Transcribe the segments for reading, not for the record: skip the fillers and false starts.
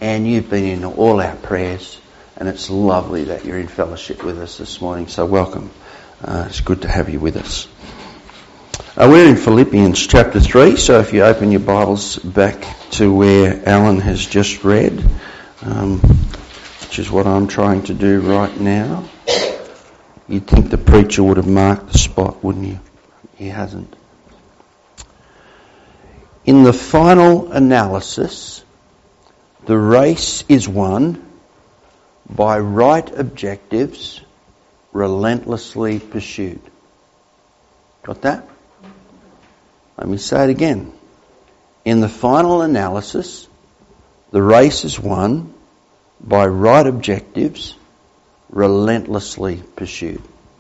and you've been in all our prayers, and it's lovely that you're in fellowship with us this morning, so welcome. It's good to have you with us. We're in Philippians chapter 3, so if you open your Bibles back to where Alan has just read, which is what I'm trying to do right now. You'd think the preacher would have marked the spot, wouldn't you? He hasn't. In the final analysis, the race is won by right objectives relentlessly pursued. Got that? Let me say it again. In the final analysis, the race is won by right objectives relentlessly pursued.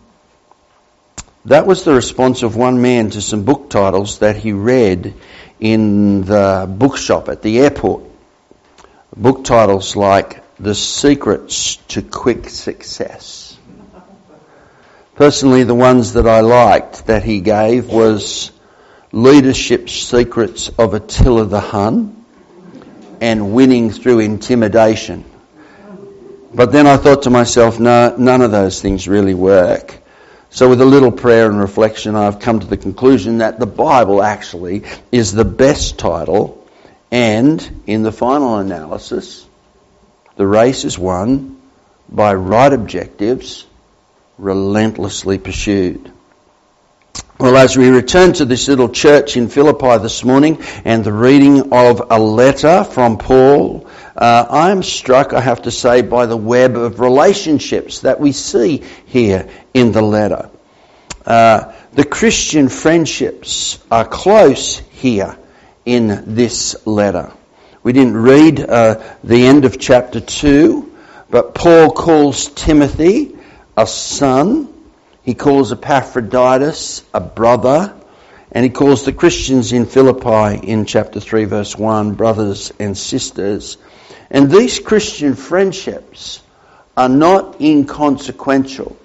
That was the response of one man to some book titles that he read in the bookshop at the airport. Book titles like The Secrets to Quick Success. Personally, the ones that I liked that he gave was Leadership Secrets of Attila the Hun and Winning Through Intimidation. But then I thought to myself, no, none of those things really work. So with a little prayer and reflection, I've come to the conclusion that the Bible actually is the best title, and in the final analysis, the race is won by right objectives relentlessly pursued. Well, as we return to this little church in Philippi this morning and the reading of a letter from Paul, I am struck, I have to say, by the web of relationships that we see here in the letter. The Christian friendships are close here in this letter. We didn't read the end of chapter 2, but Paul calls Timothy a son. He calls Epaphroditus a brother, and he calls the Christians in Philippi in chapter 3 verse 1 brothers and sisters. And these Christian friendships are not inconsequential.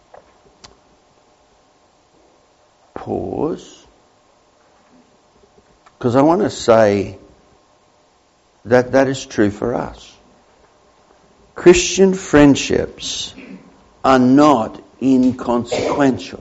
Pause. Because I want to say that that is true for us. Christian friendships are not inconsequential.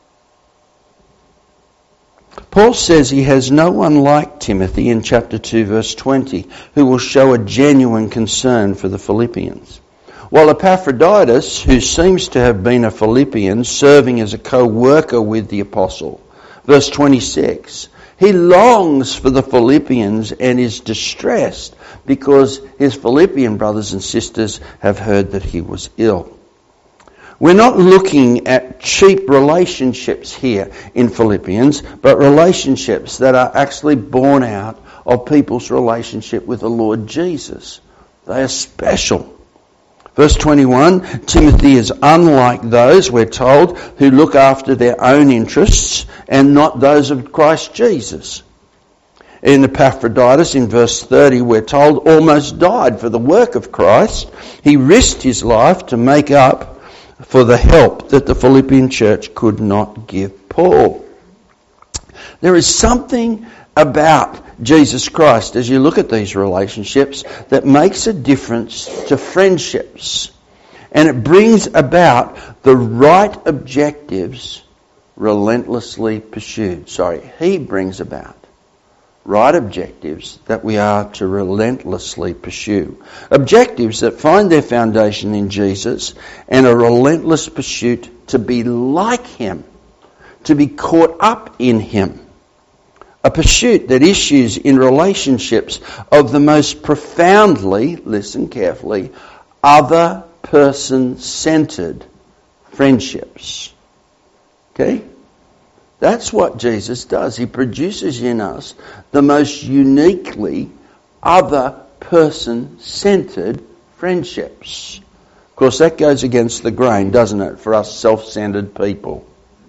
Paul says he has no one like Timothy in chapter 2 verse 20 who will show a genuine concern for the Philippians. While Epaphroditus, who seems to have been a Philippian serving as a co-worker with the apostle, verse 26, he longs for the Philippians and is distressed because his Philippian brothers and sisters have heard that he was ill. We're not looking at cheap relationships here in Philippians, but relationships that are actually born out of people's relationship with the Lord Jesus. They are special. Verse 21, Timothy is unlike those, we're told, who look after their own interests and not those of Christ Jesus. In Epaphroditus, in verse 30, we're told, almost died for the work of Christ. He risked his life to make up for the help that the Philippian church could not give Paul. There is something about Jesus Christ, as you look at these relationships, that makes a difference to friendships. And it brings about the right objectives relentlessly pursued. He brings about right objectives that we are to relentlessly pursue. Objectives that find their foundation in Jesus and a relentless pursuit to be like him, to be caught up in him. A pursuit that issues in relationships of the most profoundly, listen carefully, other person-centered friendships. Okay? That's what Jesus does. He produces in us the most uniquely other person-centered friendships. Of course, that goes against the grain, doesn't it, for us self-centered people.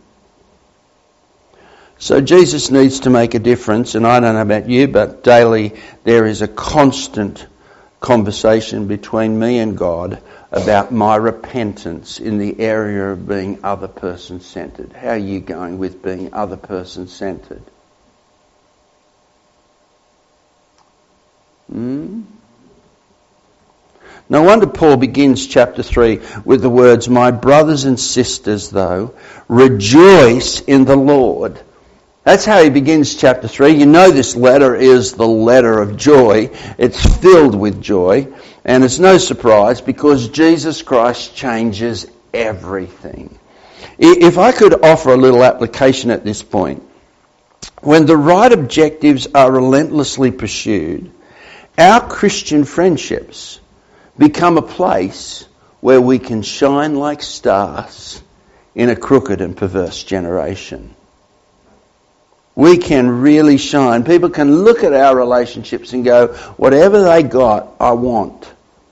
So Jesus needs to make a difference, and I don't know about you, but daily there is a constant conversation between me and God about my repentance in the area of being other person-centered. How are you going with being other person-centered? No wonder Paul begins chapter 3 with the words, "My brothers and sisters, though, rejoice in the Lord." That's how he begins chapter 3. You know this letter is the letter of joy. It's filled with joy. And it's no surprise because Jesus Christ changes everything. If I could offer a little application at this point, when the right objectives are relentlessly pursued, our Christian friendships become a place where we can shine like stars in a crooked and perverse generation. We can really shine. People can look at our relationships and go, whatever they got, I want.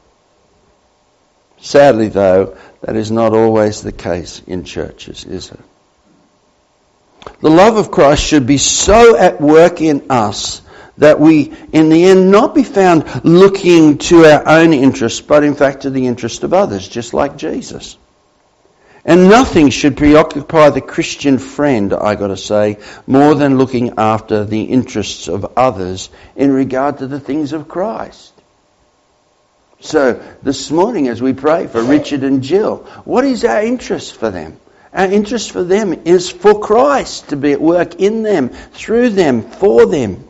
Sadly, though, that is not always the case in churches, is it? The love of Christ should be so at work in us that we, in the end, not be found looking to our own interests, but in fact to the interest of others, just like Jesus. And nothing should preoccupy the Christian friend, I got to say, more than looking after the interests of others in regard to the things of Christ. So this morning as we pray for Richard and Jill, what is our interest for them? Our interest for them is for Christ to be at work in them, through them, for them.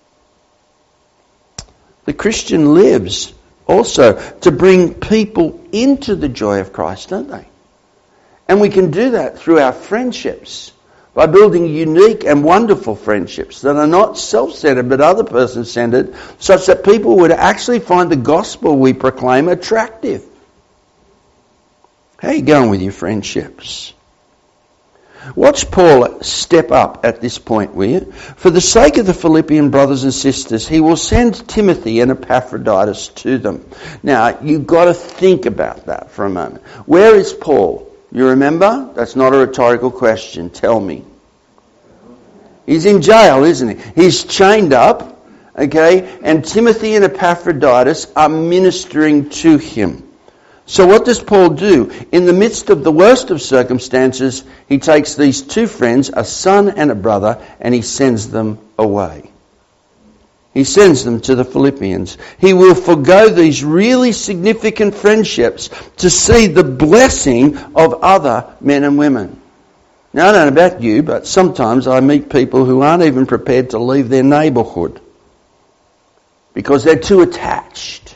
The Christian lives also to bring people into the joy of Christ, don't they? And we can do that through our friendships, by building unique and wonderful friendships that are not self-centered but other person-centered, such that people would actually find the gospel we proclaim attractive. How are you going with your friendships? Watch Paul step up at this point, will you? For the sake of the Philippian brothers and sisters, he will send Timothy and Epaphroditus to them. Now, you've got to think about that for a moment. Where is Paul? You remember? That's not a rhetorical question. Tell me. He's in jail, isn't he? He's chained up, okay? And Timothy and Epaphroditus are ministering to him. So what does Paul do? In the midst of the worst of circumstances, he takes these two friends, a son and a brother, and he sends them away. He sends them to the Philippians. He will forgo these really significant friendships to see the blessing of other men and women. Now, I don't know about you, but sometimes I meet people who aren't even prepared to leave their neighbourhood because they're too attached.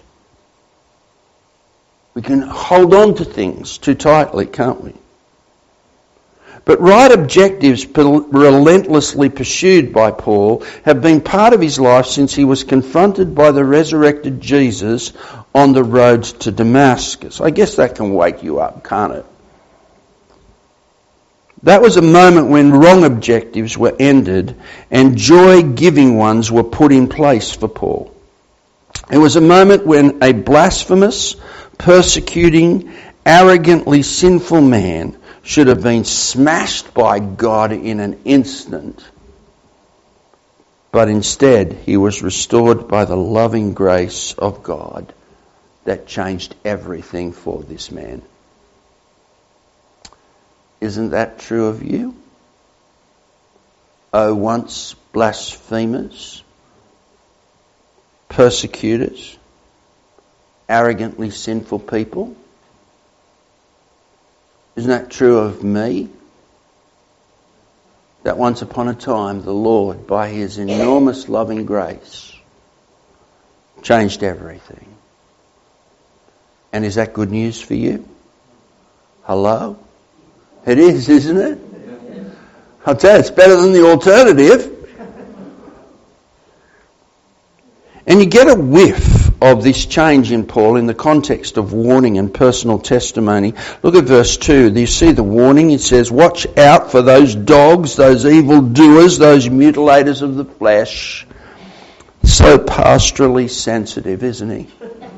We can hold on to things too tightly, can't we? But right objectives relentlessly pursued by Paul have been part of his life since he was confronted by the resurrected Jesus on the road to Damascus. I guess that can wake you up, can't it? That was a moment when wrong objectives were ended and joy-giving ones were put in place for Paul. It was a moment when a blasphemous, persecuting, arrogantly sinful man should have been smashed by God in an instant. But instead, he was restored by the loving grace of God that changed everything for this man. Isn't that true of you? Oh, once blasphemers, persecutors, arrogantly sinful people. Isn't that true of me? That once upon a time the Lord, by his enormous loving grace, changed everything. And is that good news for you? Hello? It is, isn't it? I'll tell you, it's better than the alternative. And you get a whiff of this change in Paul in the context of warning and personal testimony. Look at verse 2. Do you see the warning? It says, watch out for those dogs, those evil doers, those mutilators of the flesh. So pastorally sensitive, isn't he?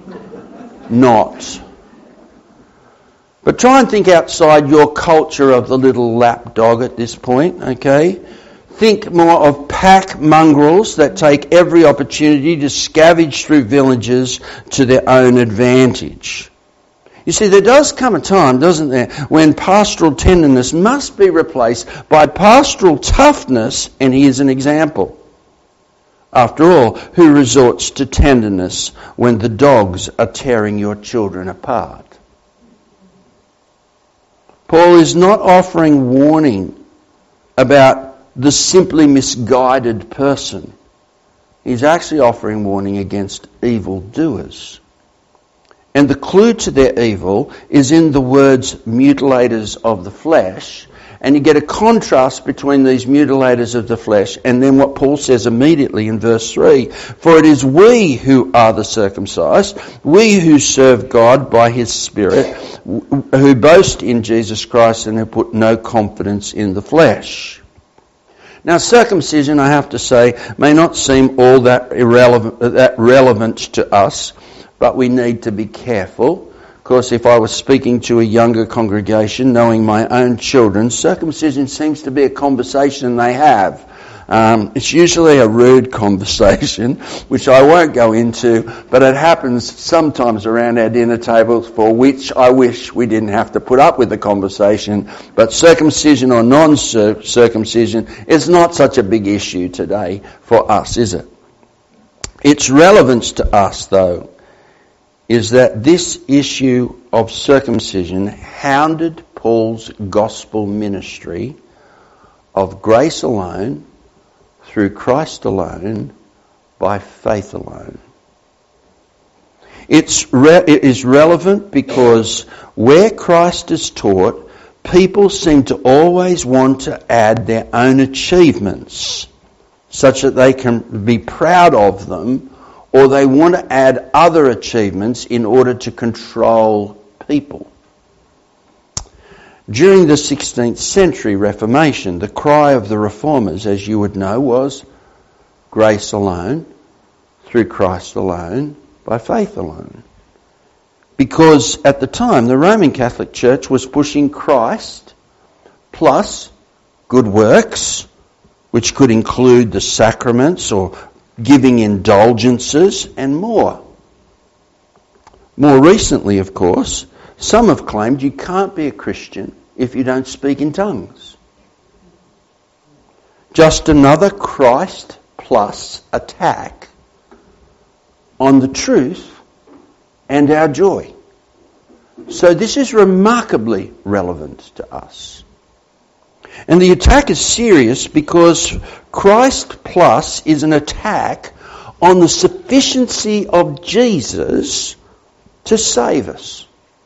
Not. But try and think outside your culture of the little lap dog at this point, okay? Think more of pack mongrels that take every opportunity to scavenge through villages to their own advantage. You see, there does come a time, doesn't there, when pastoral tenderness must be replaced by pastoral toughness, and here's an example. After all, who resorts to tenderness when the dogs are tearing your children apart? Paul is not offering warning about the simply misguided person. He's actually offering warning against evildoers. And the clue to their evil is in the words mutilators of the flesh. And you get a contrast between these mutilators of the flesh and then what Paul says immediately in verse 3. For it is we who are the circumcised, we who serve God by his Spirit, who boast in Jesus Christ and who put no confidence in the flesh. Now circumcision, I have to say, may not seem all that relevant to us, but we need to be careful. Of course, if I was speaking to a younger congregation, knowing my own children, circumcision seems to be a conversation they have. It's usually a rude conversation, which I won't go into, but it happens sometimes around our dinner tables, for which I wish we didn't have to put up with the conversation. But circumcision or non-circumcision is not such a big issue today for us, is it? Its relevance to us, though, is that this issue of circumcision hounded Paul's gospel ministry of grace alone, through Christ alone, by faith alone. It is relevant because where Christ is taught, people seem to always want to add their own achievements such that they can be proud of them, or they want to add other achievements in order to control people. During the 16th century Reformation, the cry of the Reformers, as you would know, was grace alone, through Christ alone, by faith alone. Because at the time, the Roman Catholic Church was pushing Christ plus good works, which could include the sacraments or giving indulgences and more. More recently, of course, some have claimed you can't be a Christian if you don't speak in tongues. Just another Christ plus attack on the truth and our joy. So this is remarkably relevant to us. And the attack is serious because Christ plus is an attack on the sufficiency of Jesus to save us.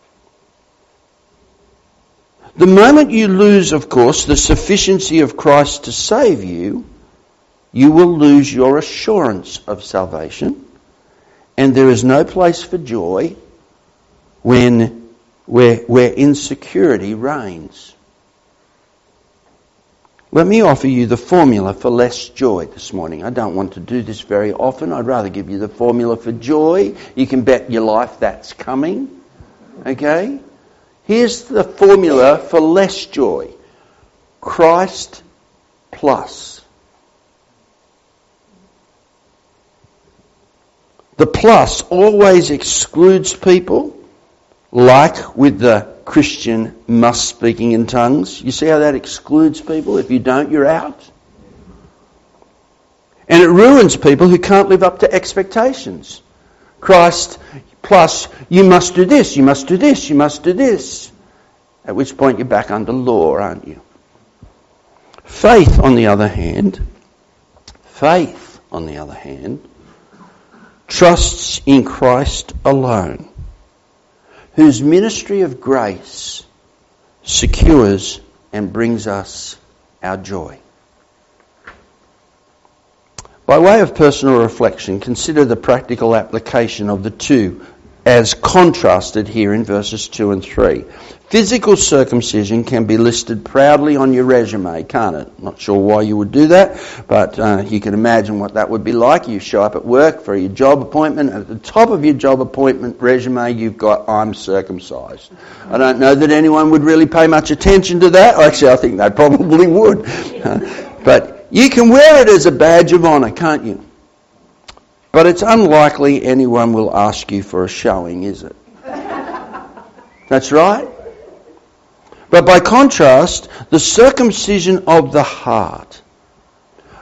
The moment you lose, of course, the sufficiency of Christ to save you, you will lose your assurance of salvation, and there is no place for joy where insecurity reigns. Let me offer you the formula for less joy this morning. I don't want to do this very often. I'd rather give you the formula for joy. You can bet your life that's coming. Okay? Here's the formula for less joy. Christ plus. The plus always excludes people, like with the Christian must speaking in tongues. You see how that excludes people? If you don't, you're out. And it ruins people who can't live up to expectations. Christ plus, you must do this, you must do this, you must do this. At which point you're back under law, aren't you? Faith, on the other hand, trusts in Christ alone, whose ministry of grace secures and brings us our joy. By way of personal reflection, consider the practical application of the two as contrasted here in verses 2 and 3. Physical circumcision can be listed proudly on your resume, can't it? Not sure why you would do that, but you can imagine what that would be like. You show up at work for your job appointment, and at the top of your job appointment resume you've got, I'm circumcised. I don't know that anyone would really pay much attention to that. Actually, I think they probably would. But you can wear it as a badge of honour, can't you? But it's unlikely anyone will ask you for a showing, is it? That's right. But by contrast, the circumcision of the heart,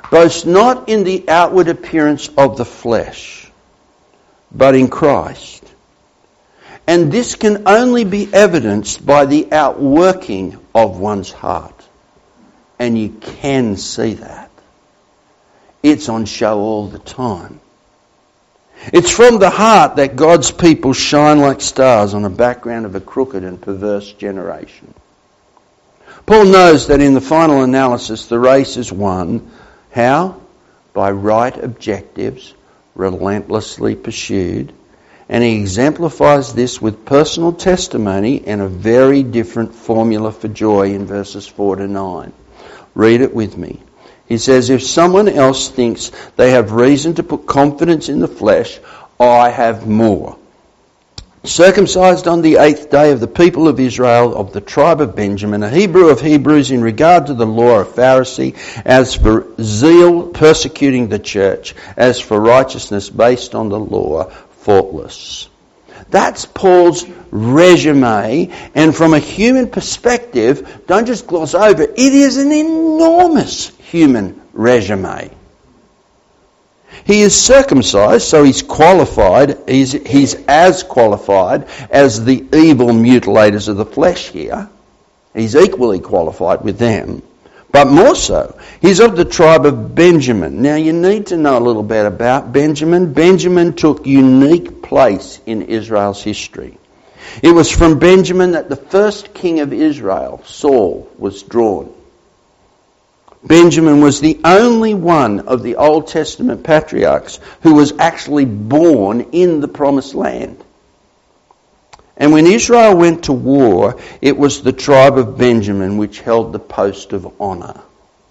boast not in the outward appearance of the flesh, but in Christ. And this can only be evidenced by the outworking of one's heart. And you can see that. It's on show all the time. It's from the heart that God's people shine like stars on a background of a crooked and perverse generation. Paul knows that in the final analysis the race is won. How? By right objectives, relentlessly pursued. And he exemplifies this with personal testimony and a very different formula for joy in verses 4 to 9. Read it with me. He says, if someone else thinks they have reason to put confidence in the flesh, I have more. Circumcised on the 8th day of the people of Israel, of the tribe of Benjamin, a Hebrew of Hebrews, in regard to the law, a Pharisee, as for zeal persecuting the church, as for righteousness based on the law, faultless. That's Paul's resume, and from a human perspective, don't just gloss over, it is an enormous human resume. He is circumcised, so he's qualified. He's as qualified as the evil mutilators of the flesh here. He's equally qualified with them. But more so, he's of the tribe of Benjamin. Now you need to know a little bit about Benjamin. Benjamin took unique place in Israel's history. It was from Benjamin that the first king of Israel, Saul, was drawn. Benjamin was the only one of the Old Testament patriarchs who was actually born in the Promised Land. And when Israel went to war, it was the tribe of Benjamin which held the post of honour.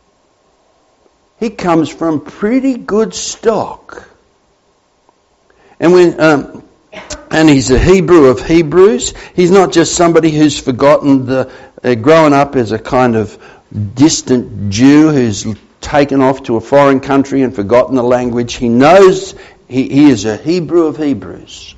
He comes from pretty good stock. And he's a Hebrew of Hebrews. He's not just somebody who's forgotten growing up as a kind of distant Jew who's taken off to a foreign country and forgotten the language. He knows he is a Hebrew of Hebrews.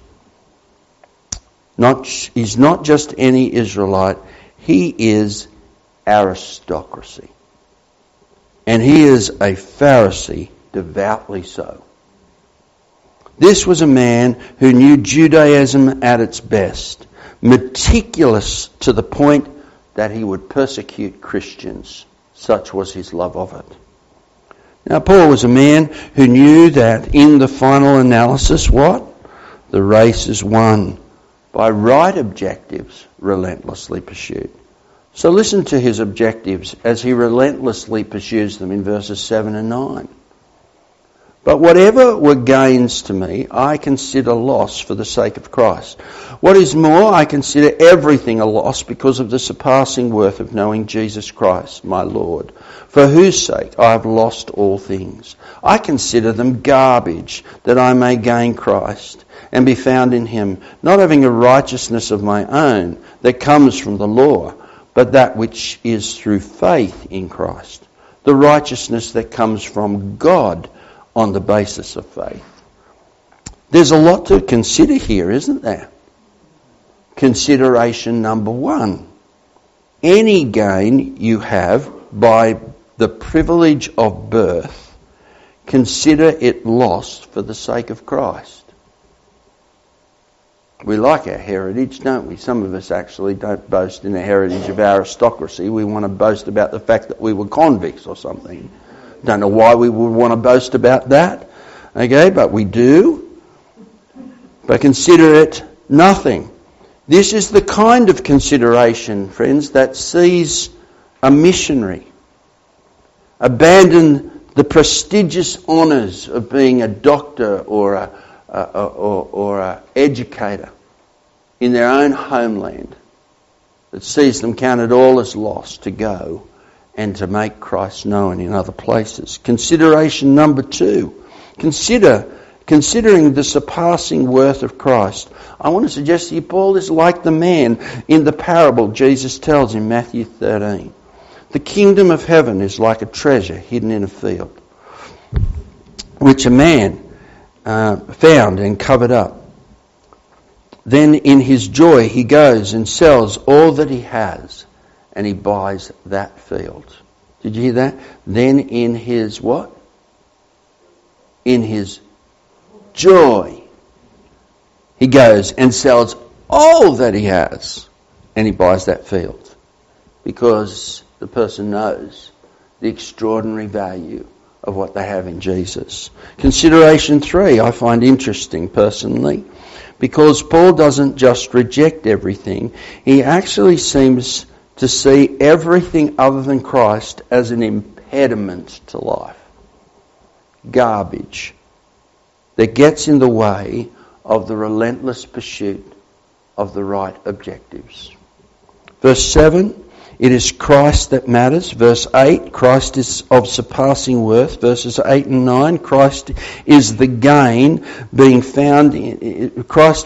He's not just any Israelite. He is aristocracy. And he is a Pharisee, devoutly so. This was a man who knew Judaism at its best, meticulous to the point that he would persecute Christians. Such was his love of it. Now, Paul was a man who knew that in the final analysis, what? The race is won by right objectives relentlessly pursued. So listen to his objectives as he relentlessly pursues them in verses 7 and 9. But whatever were gains to me, I consider loss for the sake of Christ. What is more, I consider everything a loss because of the surpassing worth of knowing Jesus Christ, my Lord, for whose sake I have lost all things. I consider them garbage, that I may gain Christ and be found in him, not having a righteousness of my own that comes from the law, but that which is through faith in Christ, the righteousness that comes from God on the basis of faith. There's a lot to consider here, isn't there? Consideration number one. Any gain you have by the privilege of birth, consider it lost for the sake of Christ. We like our heritage, don't we? Some of us actually don't boast in a heritage of aristocracy. We want to boast about the fact that we were convicts or something. Don't know why we would want to boast about that. Okay, but we do. But consider it nothing. This is the kind of consideration, friends, that sees a missionary abandon the prestigious honours of being a doctor or a educator in their own homeland, that sees them count it all as loss to go and to make Christ known in other places. Consideration number two. Considering the surpassing worth of Christ. I want to suggest to you, Paul is like the man in the parable Jesus tells in Matthew 13. The kingdom of heaven is like a treasure hidden in a field, which a man found and covered up. Then in his joy he goes and sells all that he has and he buys that field. Did you hear that? Then in his what? in his joy, he goes and sells all that he has and he buys that field, because the person knows the extraordinary value of what they have in Jesus. Consideration 3 I find interesting personally, because Paul doesn't just reject everything, he actually seems to see everything other than Christ as an impediment to life. Garbage that gets in the way of the relentless pursuit of the right objectives. Verse 7, it is Christ that matters. Verse 8, Christ is of surpassing worth. Verses 8 and 9, Christ is the gain being found in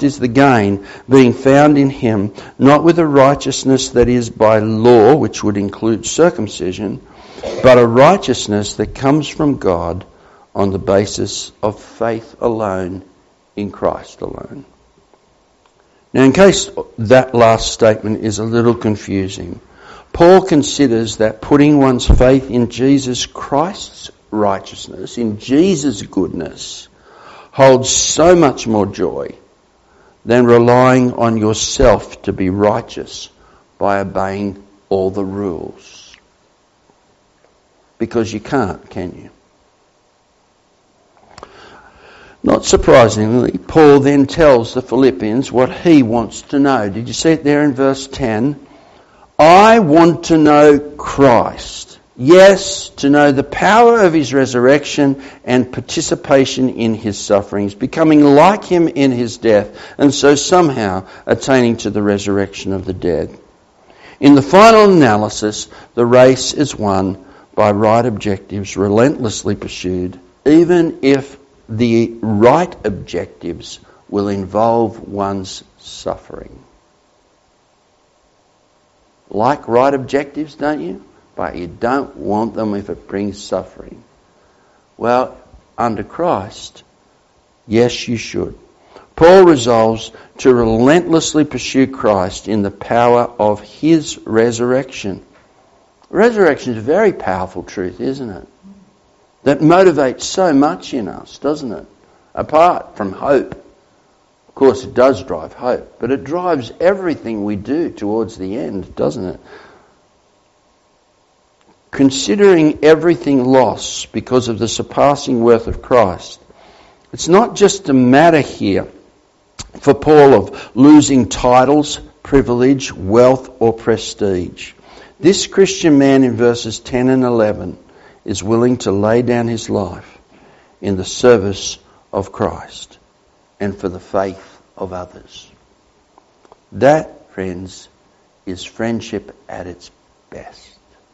him, not with a righteousness that is by law, which would include circumcision, but a righteousness that comes from God on the basis of faith alone in Christ alone. Now, in case that last statement is a little confusing, Paul considers that putting one's faith in Jesus Christ's righteousness, in Jesus' goodness, holds so much more joy than relying on yourself to be righteous by obeying all the rules. Because you can't, can you? Not surprisingly, Paul then tells the Philippians what he wants to know. Did you see it there in verse 10? I want to know Christ. Yes, to know the power of his resurrection and participation in his sufferings, becoming like him in his death, and so somehow attaining to the resurrection of the dead. In the final analysis, the race is won by right objectives relentlessly pursued, even if the right objectives will involve one's suffering. Like right objectives, don't you? But you don't want them if it brings suffering. Well, under Christ, yes, you should. Paul resolves to relentlessly pursue Christ in the power of his resurrection. Resurrection is a very powerful truth, isn't it? That motivates so much in us, doesn't it? Apart from hope. Of course, it does drive hope, but it drives everything we do towards the end, doesn't it? Considering everything lost because of the surpassing worth of Christ, it's not just a matter here for Paul of losing titles, privilege, wealth, or prestige. This Christian man in verses 10 and 11 is willing to lay down his life in the service of Christ and for the faith of others. That, friends, is friendship at its best.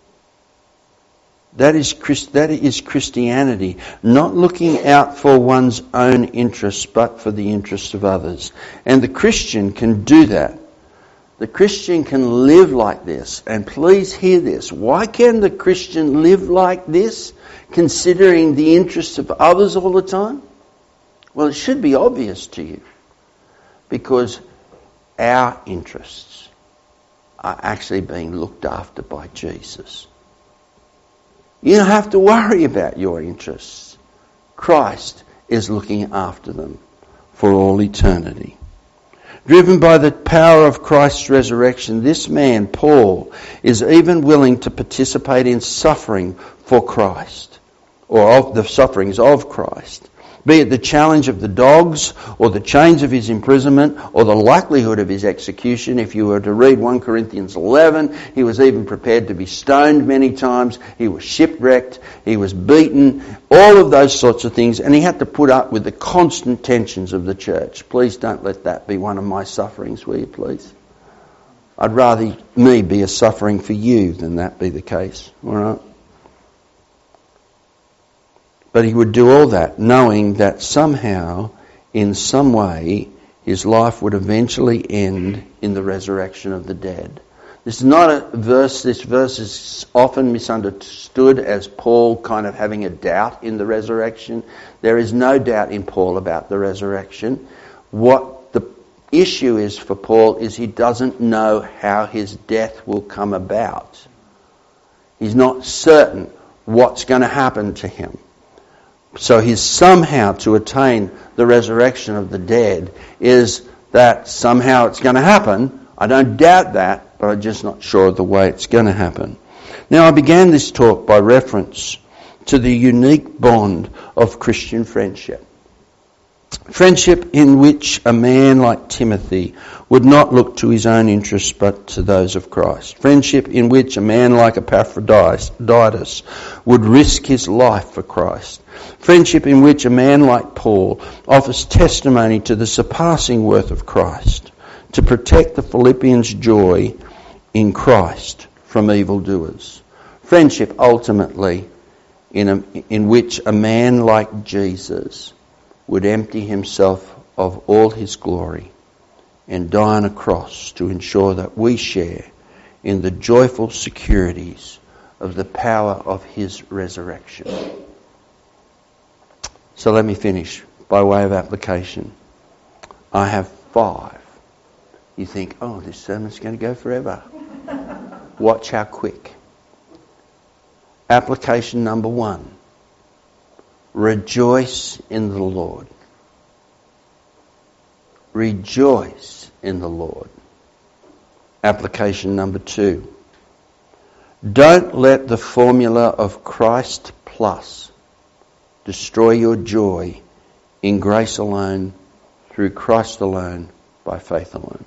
That is Christianity, not looking out for one's own interests, but for the interests of others. And the Christian can do that. The Christian can live like this. And please hear this. Why can the Christian live like this, considering the interests of others all the time? Well, it should be obvious to you. Because our interests are actually being looked after by Jesus. You don't have to worry about your interests. Christ is looking after them for all eternity. Driven by the power of Christ's resurrection, this man, Paul, is even willing to participate in suffering for Christ, or of the sufferings of Christ. Be it the challenge of the dogs, or the chains of his imprisonment, or the likelihood of his execution. If you were to read 1 Corinthians 11, he was even prepared to be stoned many times. He was shipwrecked. He was beaten. All of those sorts of things. And he had to put up with the constant tensions of the church. Please don't let that be one of my sufferings, will you, please? I'd rather me be a suffering for you than that be the case. All right? But he would do all that knowing that somehow, in some way, his life would eventually end in the resurrection of the dead. This is not a verse, this verse is often misunderstood as Paul kind of having a doubt in the resurrection. There is no doubt in Paul about the resurrection. What the issue is for Paul is he doesn't know how his death will come about. He's not certain what's going to happen to him. So he's somehow to attain the resurrection of the dead is that somehow it's going to happen. I don't doubt that, but I'm just not sure of the way it's going to happen. Now, I began this talk by reference to the unique bond of Christian friendship. Friendship in which a man like Timothy would not look to his own interests but to those of Christ. Friendship in which a man like Epaphroditus would risk his life for Christ. Friendship in which a man like Paul offers testimony to the surpassing worth of Christ, to protect the Philippians' joy in Christ from evildoers. Friendship, ultimately, in which a man like Jesus would empty himself of all his glory and die on a cross to ensure that we share in the joyful securities of the power of his resurrection. So let me finish by way of application. I have 5. You think, oh, this sermon's going to go forever. Watch how quick. Application number 1. Rejoice in the Lord. Rejoice in the Lord. Application number 2. Don't let the formula of Christ plus destroy your joy in grace alone, through Christ alone, by faith alone.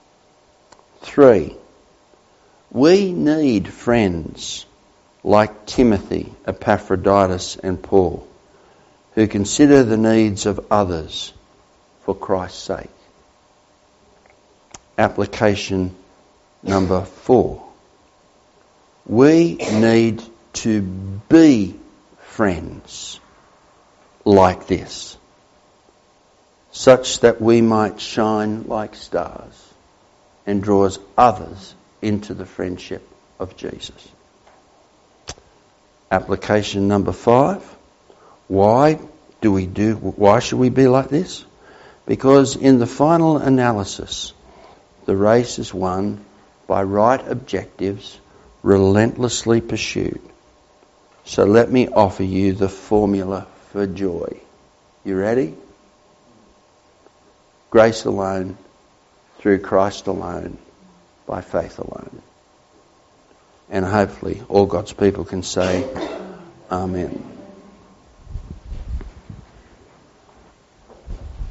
3. We need friends like Timothy, Epaphroditus and Paul, who consider the needs of others for Christ's sake. Application number 4. We need to be friends like this, such that we might shine like stars and draws others into the friendship of Jesus. Application number 5. Why should we be like this? Because in the final analysis, the race is won by right objectives relentlessly pursued. So let me offer you the formula for joy. You ready? Grace alone, through Christ alone, by faith alone. And hopefully all God's people can say, Amen.